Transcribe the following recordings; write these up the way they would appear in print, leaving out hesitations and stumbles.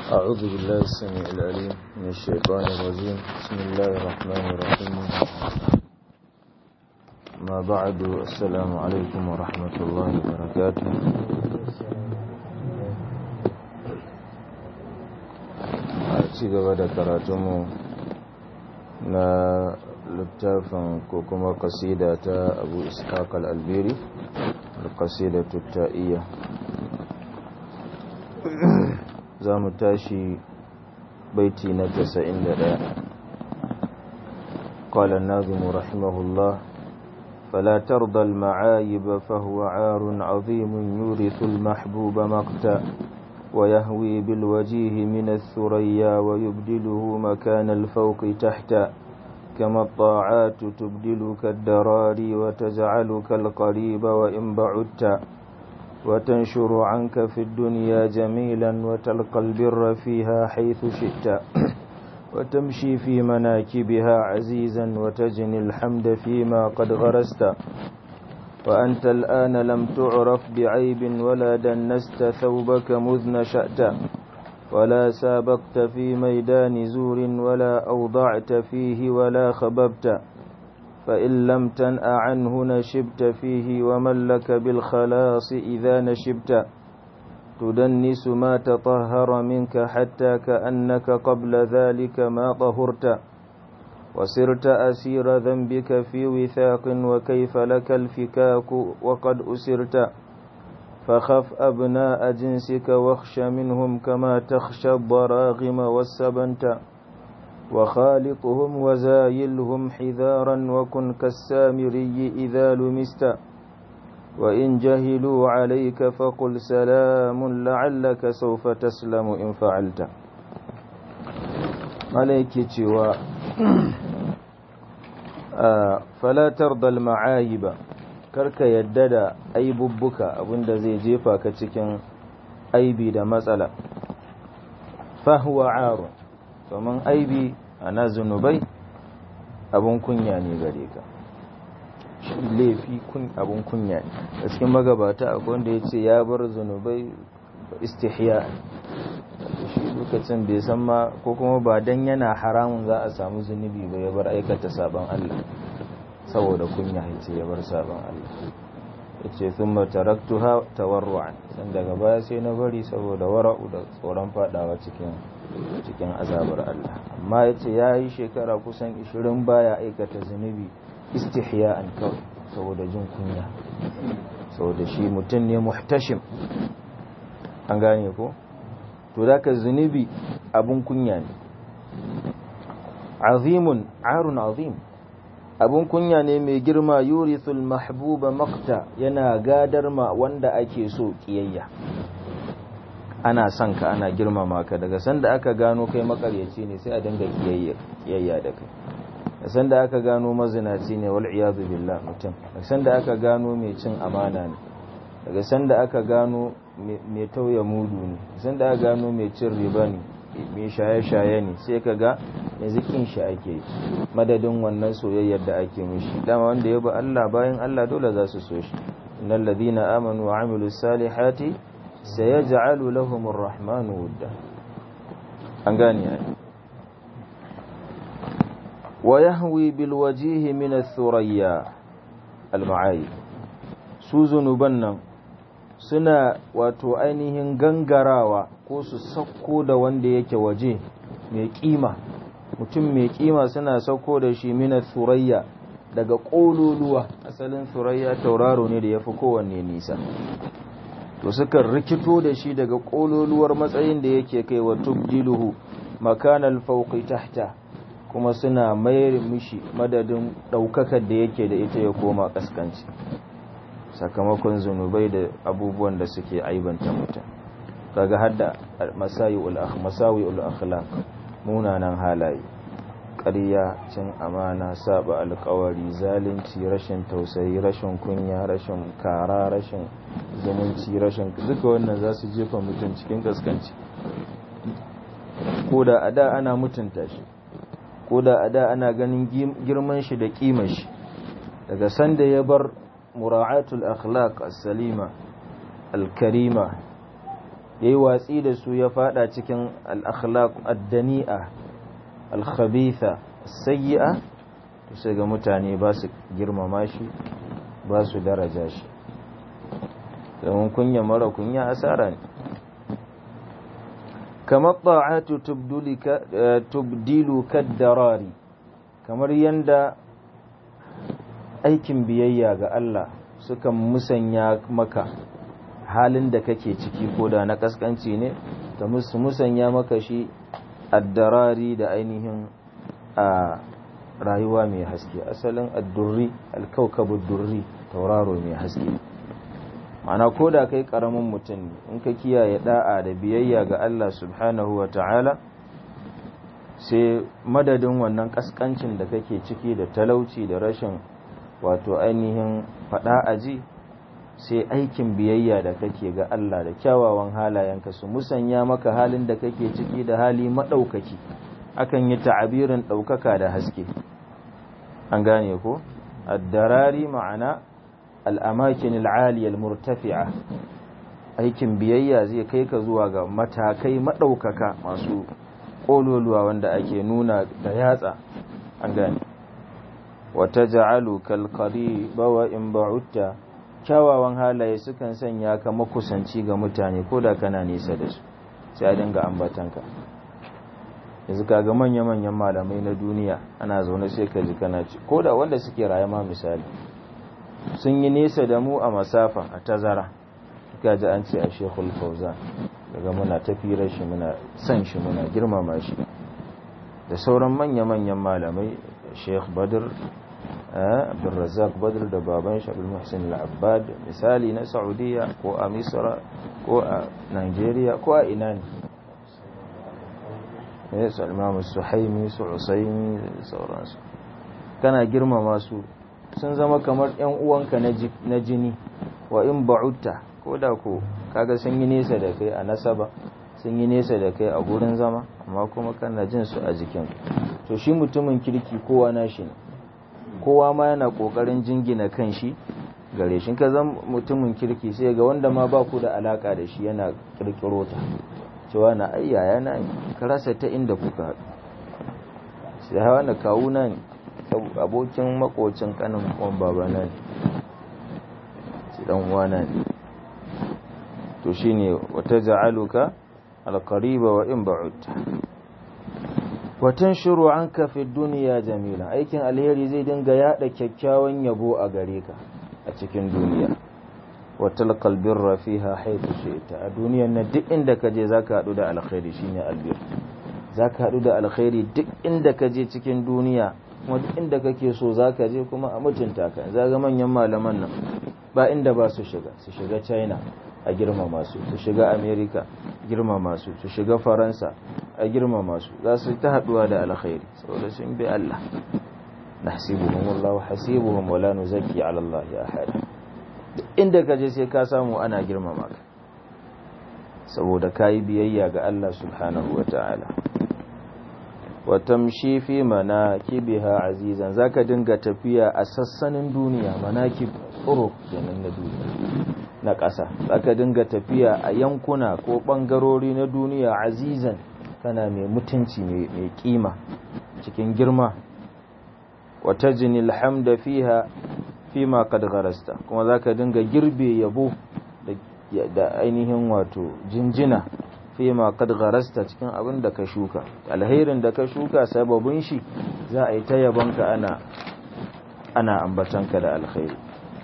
أعوذ بالله السميع العليم من الشيطان الرجيم. بسم الله الرحمن الرحيم. ما بعد، السلام عليكم ورحمة الله وبركاته. ci gaba da karatunmu na littafin ko kuma kasida ta Abu Ishaq al-Albiri, al-Qasida Tutta'iyya. za mu tashi baiti na 91. قال الناظم رحمه الله: فلا ترضى المعايب فهو عار عظيم يورث المحبوب مقتا ويهوي بالوجيه من الثريا ويبدله مكان الفوق تحتا كما الطاعات تبدلك الدراري وتجعلك القريب وإن بعدت وتنشر عنك في الدنيا جميلا وتلقى البر فيها حيث شئت وتمشي في مناكبها عزيزا وتجني الحمد فيما قد غرست وأنت الآن لم تعرف بعيب ولا دنست ثوبك مذ نشأت ولا سابقت في ميدان زور ولا أوضعت فيه ولا خببت فإن لم تنأ عنه نشبت فيه ومن لك بالخلاص إذا نشبت تدنس ما تطهر منك حتى كأنك قبل ذلك ما طهرت وصرت أسير ذنبك في وثاق وكيف لك الفكاك وقد أسرت فخف أبناء جنسك واخش منهم كما تخشى الضراغم والسبنت وخالطهم وزايلهم حذارا وكن كالسامري إذا لمست وإن جهلوا عليك فقل سلام لعلك سوف تسلم إن فعلت. عليك تشوى فلا ترضى المعايب، karka yadda da aibubbuka abinda zai jefa ka cikin aibi da matsala. fahuwa arun, domin aibi ana zunubai abun kunya ne gare ka, shi laifi abun kunya ne. A cikin magabata akwai wanda ya ce ya bar zunubai istihya, shi lokacin bai san ma ko kuma ba dan yana haramun za a samu zunubi ba ya bar aikata sabon Allah saboda kunya, ya ce ya bar sabon Allah. ya ce thumma taraktuha tawarru'an, san daga baya sai na bari saboda wara'u da tsoron fadawa cikin azabar Allah. amma ya ce ya yi shekara kusan 20 baya aikata zunubi istihya'an kawai saboda jin kunya, saboda shi mutum ne muhtashim, an gane ko? to zaka zunubi abun kunya ne. azimun arun azim, abun kunya ne mai girma. yurithul mahbuba maqta, yana gadar ma wanda ake so kiyayya. ana son ka, ana girmama ka, daga sanda aka gano kai makaryaci ne sai a dinga kiyayya da kai. da sanda aka gano mazinaci ne, wal iyadu billah mutum, daga sanda aka gano mai cin amana ne, daga sanda aka gano mai tauye mudu ne, sanda aka gano mai cin riba ne, mai shaye-shaye ne, sai ka ga yanzu kin shi ake madadin wannan soyayyar da ake mishi. dama wanda ya ba Allah bayan Allah dole za su so shi. innal ladina amanu wa amilus salihati sayaj'alu lahumur rahmanu wudda, an gane ai. wa yahwi bil wajhi min ath-thuraya al-ma'ayib, su zunuban nan suna wato ainihin gangarawa ko su sauko da wanda yake waje mai kima, mutum mai kima suna sauko da shi min ath-thuraya, daga kololuwa. asalin thuraya tauraro ne da yafi kowanne nisa, to suka rikito da shi daga kololuwar matsayin da yake kai, wa tubdiluhu makanal fawqi tahta, kuma suna mayar mishi madadin daukakar da yake da ita ya koma kaskanci, sakamakon zunubai da abubuwan da suke aibanta mutum. kaga hadda masawi'ul akhlaq, munanan halaye, ƙarya, cin amana, saba alƙawari, zalunci, rashin tausayi, rashin kunya, rashin kara, rashin zumunci, rashin duka wannan za su jefa mutum cikin kaskanci. ko da ada ana mutunta shi, ko da ada ana ganin girman shi da kimar shi, daga sanda ya bar mura'atul akhlaq as-salima al-karima yayi watsi da su ya fada cikin al-akhlaq ad-dani'a al-khabitha as-sayyi'a to sai ga mutane ba su girmama shi ba su daraja shi don kunya mara kunya asara ne kamar ta'atu tubdilu kaddarari kamar yanda aikin biyayya ga Allah sukan musanya maka halin da kake ciki ko da na kaskanci ne ta musanya maka shi addarari da ainihin a rayuwa mai haske asalin addurri alkaukabud durri tauraro mai haske ma'ana ko da kai karamin mutum ne in ka kiyaye da'a da biyayya ga Allah subhanahu wa ta'ala sai madadin wannan kaskancin da kake ciki da talauci da rashin wato ainihin fada aji sai aikin biyayya da kake ga Allah da kyawawan halayenka su musanya maka halin da kake ciki da hali madaukaki akan yi ta'abirin daukaka da haske an gane ko ad-darari ma'ana al-amakin al-aliya al-murtafi'a aikin biyayya zai kai ka zuwa ga matakai madaukaka masu kololuwa wanda ake nuna da yatsa an gane wataj'aluka al-qariba wa in ba'udta kyawawan halaye sukan sanya ka makusanci ga mutane ko da kana nisa da su sai a dinga ambatanka yanzu kaga manya-manyan malamai na duniya ana zaune sai ka ji kana ci ko da wanda suke raye ma misali sun yi nesa da mu a masafa a tazara ka ji an ce a Sheikhul Fawzan daga muna tafiyar shi muna san shi muna girmama shi da sauran manya-manyan malamai Sheikh Badr Abdulrazak Badr da baban shi Abdul Muhsin Al-Abbad misali na Saudiya ko a Misra ko a Nigeria ko a ina ne su Imam Suhaimi su Usaimi sauransu kana girmama su sun zama kamar ƴan uwanka na jini wa in ba'utta ko da ko kaga sun yi nesa da kai a nasaba sun yi nesa da kai a gurin zama amma kuma kana jin su a jikin to shi mutumin kirki kowa nashi ne kowa ma yana kokarin jingina kanshi gare shi ka zama mutumin kirki sai ga wanda ma ba ku da alaka da shi yana kirkiro ta cewa na ayyaya na ka rasa ta inda kuka haɗu sai hawa na kawuna ne abokin makocin kanin wan babana ne sai dan uwana ne to shine wata ja'aluka alqariba wa in ba'udta wa tanshuru anka fi dunya jamila aikin alheri zai dinga yada kyakkyawan yabo a gare ka a cikin duniya wa talqal birra fiha haythu shi'ta a duniyar nan duk inda kaje zaka hadu da alkhairi shine albir zaka hadu da alkhairi duk inda kaje cikin duniya kuma duk inda kake so zaka je kuma a mutunta ka zaga manyan malaman nan ba inda ba su shiga China a girmama su shiga America girmama su shiga Faransa a girmama su za su ta haduwa da alkhairi saboda sun bi Allah nahsibuhum wallahu hasibuhum wala nuzakki ala Allah ahada inda kaje sai ka samu ana girmama ka saboda kai biyayya ga Allah subhanahu wataala wa tamshi fi manakibiha azizan zaka dinga tafiya a sassanin duniya manakib tsoro kenan na duniya na ƙasa zaka dinga tafiya a yankuna ko bangarori na duniya azizan kana mai mutunci mai kima cikin girma wa tajnil hamda fiha fima qad gharasta kuma zaka dinga girbe yabo da ainihin wato jinjina fima qad gharasta cikin abin da ka shuka alherin da ka shuka sababin shi za a yi ta yabonka ana ambatanka da alkhairi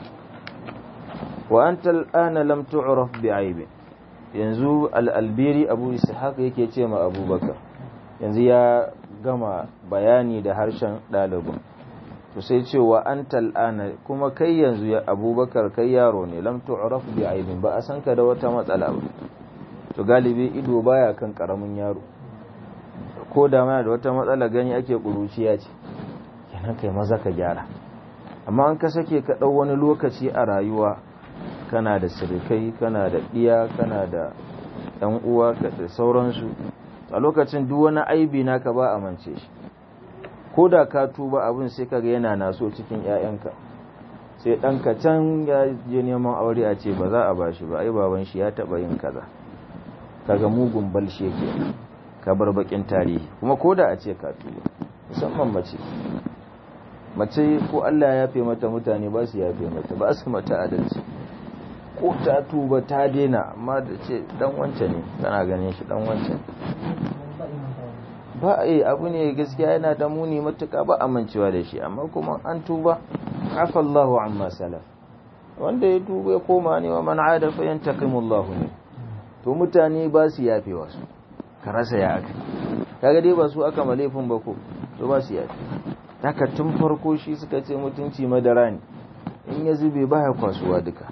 wa anta al'ana lam tu'raf bi'aib yanzu al-albiri abu ishaq yake ce ma abubakar yanzu ya gama bayani da harshen dalibin to sai ce wa anta al'ana kuma kai yanzu ya abubakar kai yaro ne lam tu'raf bi'aib ba a san ka da wata matsala ba to galibi ido baya kan karamin yaro ko da mana da wata matsala gani ake kuruciya ce kenan kai maza ka gyara amma an ka sake ka dau wani lokaci a rayuwa kana da sirikai kana da diya kana da ɗan uwa da sauransu a lokacin duk wani aibi naka ba a mance shi ko da ka tuba abin sai kaga yana naso cikin ƴaƴanka sai ɗanka can ya je neman aure a ce ba za a bashi ba ai baban shi ya taɓa yin kaza kaga mugun balshe ke ka bar bakin tarihi kuma koda a ce ka tuba musamman mace ko Allah ya yafe mata mutane ba su yafe mata ba su mata adalci ko ta tuba ta daina amma da ce dan wance ne kana ganin shi dan wance ba abu ne gaskiya yana da muni matuka ba amincewa da shi amma kuma an tuba afallahu amma salaf wanda ya tuba ya koma ne wa man ada fa yantaqimullahu ne to mutane ba su yafe wasu ka rasa ya aka kaga dai ba su aka malefin ba ko to ba su yafe haka tun farko shi suka ce mutunci madara ne in ya zube ba ya kwasuwa duka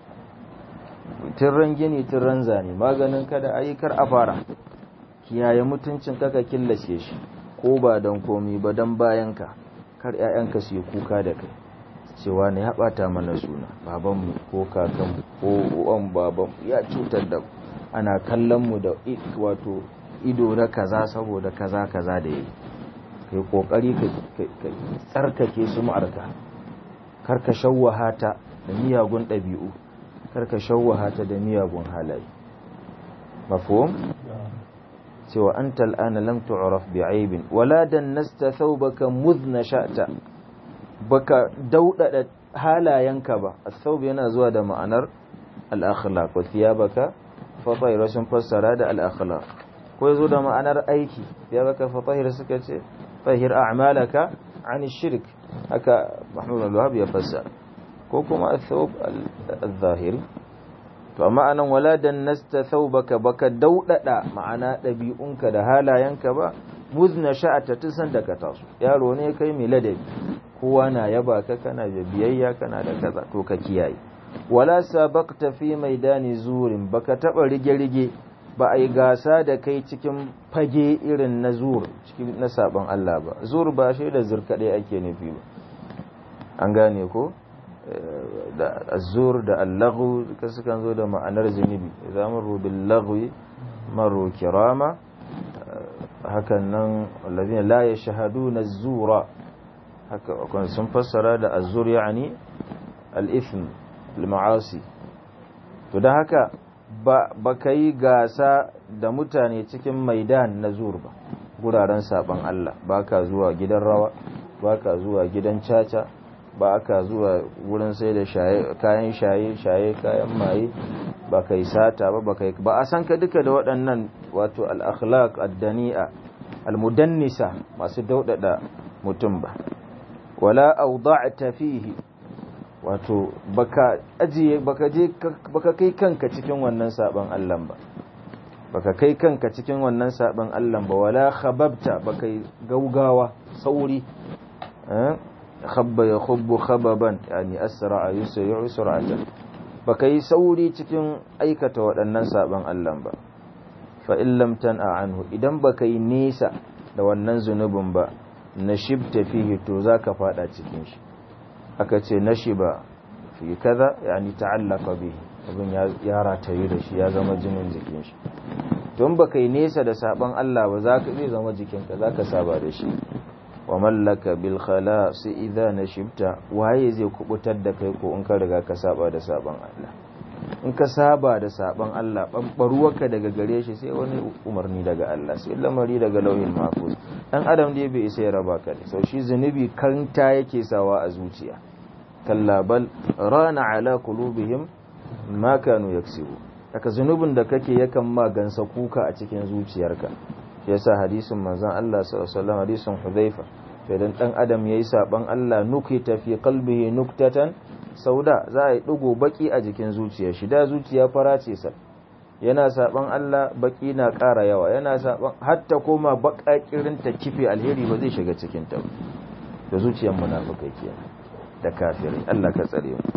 tirran gini tirran zane maganin kada ayyukar a fara kiyaye mutuncin kaka killace shi ko ba don komi ba don bayanka kar 'ya'yanka su yi kuka da kai cewa ne ya bata mana suna babanmu ko kakanmu ko uwan babanmu ya cutar da ana kallon mu da wato ido na kaza saboda kaza da yi kai kokari ka tsarkake su ma'arka karka shawwaha ta da miyagun ɗabi'u karka shawwaha ta da miyagun halaye mafhum cewa anta al'ana lam tu'raf bi'aibin wala dannasta thawbaka mudhna sha'ta baka daudada halayenka ba as-thawb yana zuwa da ma'anar al-akhlaq wa thiyabaka fa tahira sun fassara da al-akhlaq ko yazo da ma'anar aiki thiyabaka fa tahira suka ce tahir a'malaka 'ani shirk haka Mahmud al-Wahhab ya fassara ko kuma al-thawb al-zahiri to amma anan wala dannasta thawbaka baka daudada ma'ana dabi'unka da halayenka ba muzna sha'ata tusan da ka taso yaro ne kai mai ladabi kowa na yaba ka kana da biyayya kana da kaza to ka kiyaye wala sabaqta fi maidani zurin baka taba rige-rige ba ai gasa da kai cikin fage irin na zur cikin na saban Allah ba zur ba shi da zurkade ake nufi ba an gane ko da azur da allahu duka sukan zo da ma'anar zunubi idan maru bil lagwi maru kirama hakan nan allazina la yashhaduna az-zura haka kun sun fassara da azur yani al-ithm al-ma'asi to da haka ba kai gasa da mutane cikin maidan na zur ba guraren saban Allah baka zuwa gidan rawa baka zuwa gidan caca ba aka zuwa wurin sai da kayan shaye kayan maye ba kai sata ba a san ka duka da waɗannan wato al-akhlaq ad-dani'a al-mudannisa masu daudada mutum ba wala awda'ta fihi wato baka kai kanka cikin wannan saban Allah ba baka kai kanka cikin wannan saban Allah ba wala khababta baka gaugawa sauri khabba ya khubbu khababan yani asra yusri'u sur'atan baka yi sauri cikin aikata waɗannan saban Allah ba fa in lam tan'a anhu idan baka yi nisa da wannan zunubin ba nashibta fihi to zaka fada cikin shi aka ce nashiba fi kaza yani ta'allaqa bihi abin ya rataye da shi ya zama jinin jikin shi don baka yi nisa da saban Allah ba zai zama jikinka zaka saba da shi wa mallaka bil khalas idza nashibta waye zai kubutar da kai ko in ka riga ka saba da saban Allah in ka saba da saban Allah bambaruwarka daga gare shi sai wani umarni daga Allah sai lamari daga lauhin mahfuz dan adam dai bai isa ya raba ka sau shi zunubi kanta yake sawa a zuciya kalla bal rana ala qulubihim ma kanu yaksubu haka zunubin da kake yakan magansa kuka a cikin zuciyarka yasa hadisin manzon Allah sallallahu alaihi wasallam hadisin Hudhaifa idan dan adam yayi saban Allah nukita fi qalbihi nuktatan sauda za a yi digo baki a jikin zuciyar shi da zuciya fara ce sa yana saban Allah baki na ƙara yawa yana saban hatta koma bakakirin ta kife alheri ba zai shiga cikin ta da zuciyar munafikai kenan da kafirai Allah ka tsare mu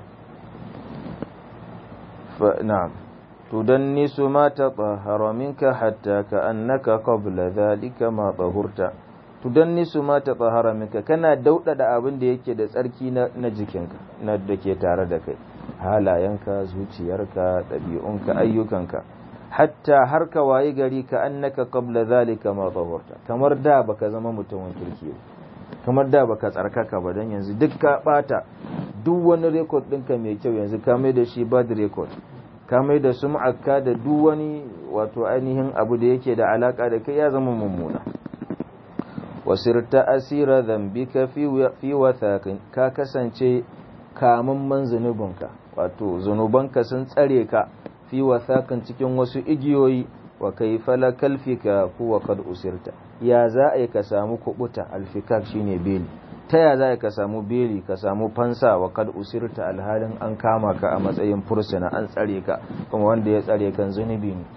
fa na'am tudannisu ma tatahhara minka hatta ka'annaka qabla dhalika ma tahurta tudannisu ma tatahhara minka kana daudada abin da yake da tsarki na jikinka na dake tare da kai halayenka zuciyarka dabi'unka ayyukanka hatta har ka wayi gari ka annaka qabla dhalika ma tahurta kamar da baka zama mutumin kirki kamar da baka tsarkaka ba dan yanzu duk ka bata duk wani record ɗinka mai kyau yanzu ka mai da shi bad record ka mai da sum'arka da duk wani wato ainihin abu da yake da alaka da kai ya zama mummuna. wasirta asira dhanbika fi wathaqin, ka kasance kamamman zunubinka, wato zunubanka sun tsare ka fi wathaqin cikin wasu igiyoyi. wa kayfa lakal fika huwa qad usirta, ya za a ka samu kubuta, alfikak shine beli, ta ya za ka samu beli ka samu fansa wa qad usirta alhalin an kama ka a matsayin fursuna an tsare ka, kuma wanda ya tsare kan zunubi ne.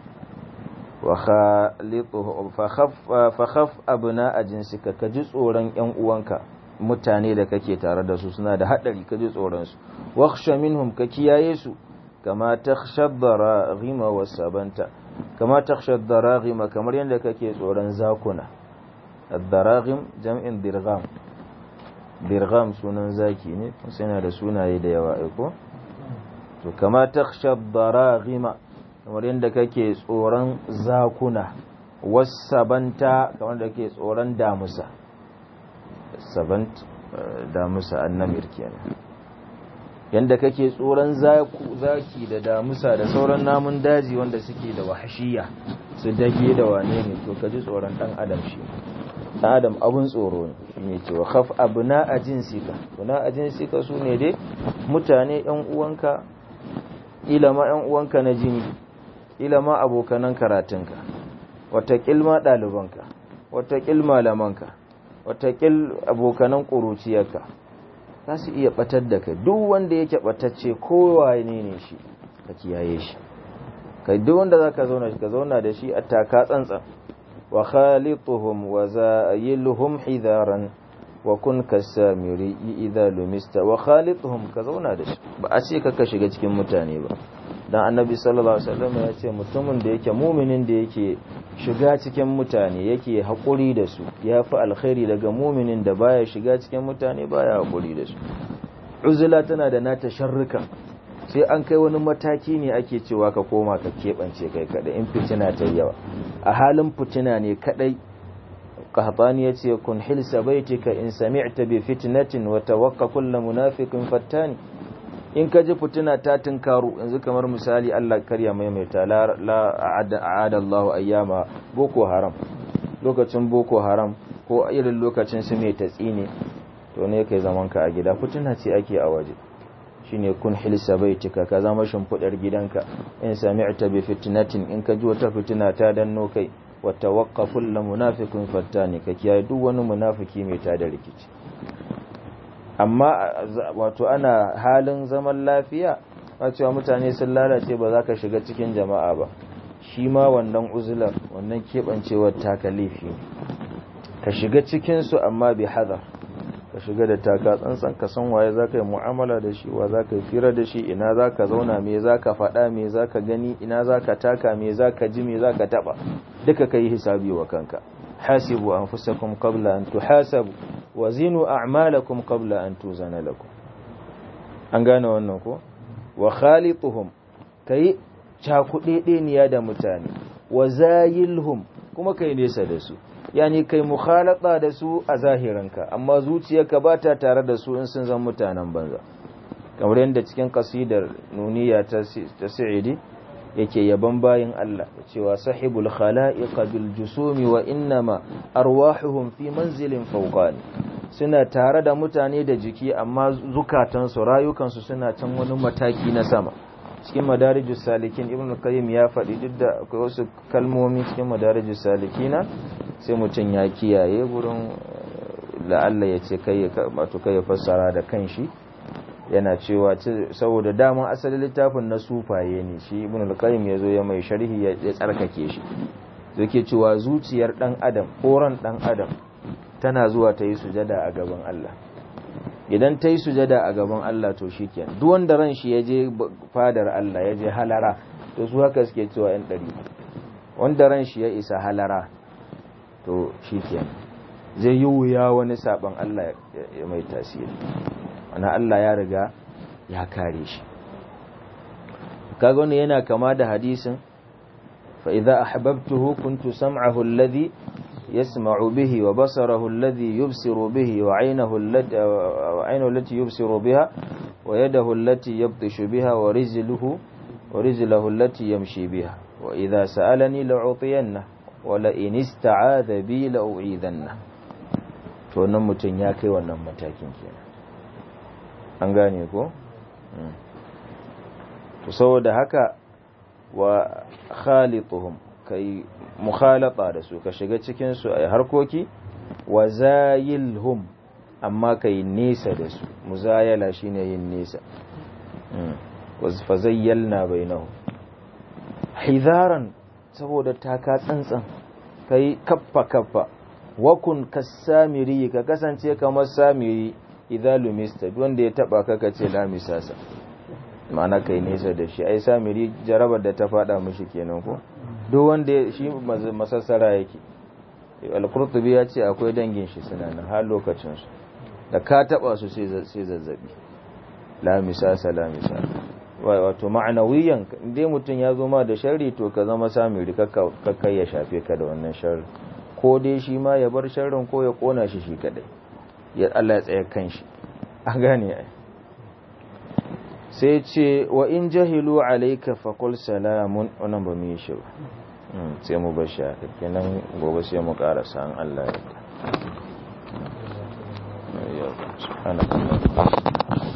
fa khaf abna ajinsika, ka ji tsoron yan uwanka mutane da kake tare da su suna da hadari, ka ji tsoron su. wakhsha minhum, ka kiyaye su. kama takhsha daraghima wasabanta, kama takhsha daraghima, kamar yanda kake tsoron zakuna. ad-daraghim jam'in dirgham, dirgham sunan zaki ne, sai yana da sunaye da yawa ko. to kama takhsha daraghima, kamar yanda kake tsoron zakuna. wasabanta, kamar da kake tsoron damusa. sabant damusa annamir kenan. yanda kake tsoron zaki da damusa da sauran namun daji wanda suke da wahashiya, su dage da wane ne, to kaji tsoron dan adam. shi dan adam abun tsoro ne cewa khaf abna ajinsika. abna ajinsika sune dai mutane yan uwanka, ilama yan uwanka na jini, ilama abokanan karatunka, wata kilma dalibanka, wata kilma malamanka, wata kil abokanan kuruciyarka, za su iya batar da kai. duk wanda yake batacce kowa ne shi, ka kiyaye shi. kai duk wanda zaka zauna da shi a taka tsantsan. wa khalituhum wa zayilhum hidaran wa kun kasamiri idza lumista. wa khalituhum, ka zauna da shi, ba a ce ka shiga cikin mutane ba, dan annabi sallallahu alaihi wasallam ya ce mutumin da yake muminin da yake shiga cikin mutane yake haƙuri da su ya fi alkhairi daga muminin da baya shiga cikin mutane baya haƙuri da su. uzula tana da nata sharruka, sai an kai wani mataki ne ake cewa ka koma ka keɓance kai kadai in fitina ta yawa. a halin fitina ne kadai qahtani yace kun hilsa baitika in sami'ta bi fitnatin wa tawakka kullu munafiqin fattani. in ka ji fitina ta tunkaru, yanzu kamar misali Allah karya maimaita la a'ada Allahu ayyama boko haram, lokacin boko haram ko irin lokacin su mai tatsine, to ne kai zaman ka a gida, fitina ce ake a waje. shine kun hilsa baitika, ka zama shimfidar gidanka. in sami'ta bi fitnatin, in ka ji wata fitina ta danno kai, wa tawaqqa kullu munafiqin fattani, ka kiyaye duk wani munafiki mai tada rikici. amma wato ana halin zaman lafiya, a cewa mutane sun lalace ba za ka shiga cikin jama'a ba, shi ma wannan uzular, wannan keɓancewar taka laifi ne. ka shiga cikinsu amma bi hadar, ka shiga da taka tsantsan, ka san waye za ka yi mu'amala da shi, wa za ka yi fira da shi, ina za ka zauna, me za ka faɗa, me za ka gani, ina za ka taka, me za ka ji, me za ka taɓa, duka ka yi hisabi wa kanka. hasibu anfusakum qabla an tuhasabu wa zinu a'malakum qabla an tuzana lakum. an gane wannan ko. wa khalituhum, kai cakudedeniya da mutane. wa zayilhum, kuma kai nesa da su, yani kai mukhalata da su a zahiranka, amma zuciyarka ba ta tare da su in sun zan mutanen banza. kamar yadda cikin kasidar nuniya ta Sa'idi yake yaban bayin Allah cewa sahibul khala'iqa bil jusumi wa innama arwahuhum fi manzilin fawqani. suna tare da mutane da jiki, amma zukatansu, rayukansu suna can wani mataki na sama. cikin madarijus salikin ibn qayyim ya faɗi, duk da akwai wasu kalmomi cikin madarijus salikina sai mutum ya kiyaye gurin la'alla ya ce kai ya fassara da kanshi. yana cewa saboda daman asalin littafin na sufaye ne, shi ibn al-qayyim yazo ya mai sharhi ya tsarkake shi. yake cewa zuciyar dan adam ko ran dan adam tana zuwa ta yi sujada a gaban Allah. idan ta yi sujada a gaban Allah to shikenan, duk wanda ran shi yaje fadar Allah yaje halara, to su haka suke cewa yan dari, wanda ran shi ya isa halara to shikenan, zai yi wuya wani saban Allah ya mai tasiri. ana Allah ya riga ya kare shi. kaga wannan yana kama da hadisin fa idza ahbabtuhu kuntu sam'ahu alladhi yasma'u bihi wa basarahu alladhi yubsiru bihi wa 'aynahu allati yubsiru biha wa yadahu allati yabtishu biha wa rijluhu wa rijlahu allati yamshi biha wa idha sa'alani la'utiyanna wa la in ista'adha bi la'u'idanna. To nan mutun ya kai wannan matakin kenan, an gane ko? To saboda haka wa khalituhum, kai mukhalata da su, ka shiga cikin su ai harkoki, wa zayilhum, amma kai nesa da su. Muzayala shine yin nesa. wa fazayyalna bainahum hidaran, saboda taka tsantsan, kai kaffa kaffa. wa kun kasamiri, ka kasance kamar samiri idza lumista, wanda ya taba ka kace la misasa, ma'ana kai nesa da shi. ai samiri jarabar da ta fada mishi kenan ko, duk wanda shi masassara yake. al-Qurtubi ya ce akwai dangin shi suna nan har lokacin su, da ka taba su sai zazzabi. la misasa la misasa, wato ma'anawiyan indai mutun ya zo ma da sharri to ka zama samiri, kakka ya shafe ka da wannan sharri, ko dai shi ma ya bar sharrin ko ya kona shi shi kadai, ya Allah ya tsaya kan shi, an gane ai. sai ce wa in jahilu alayka faqul salamun, wannan ba mu yi shi ba, sai mu bar shi haka kenan, gobe sai mu karasa an Allah ya yarda.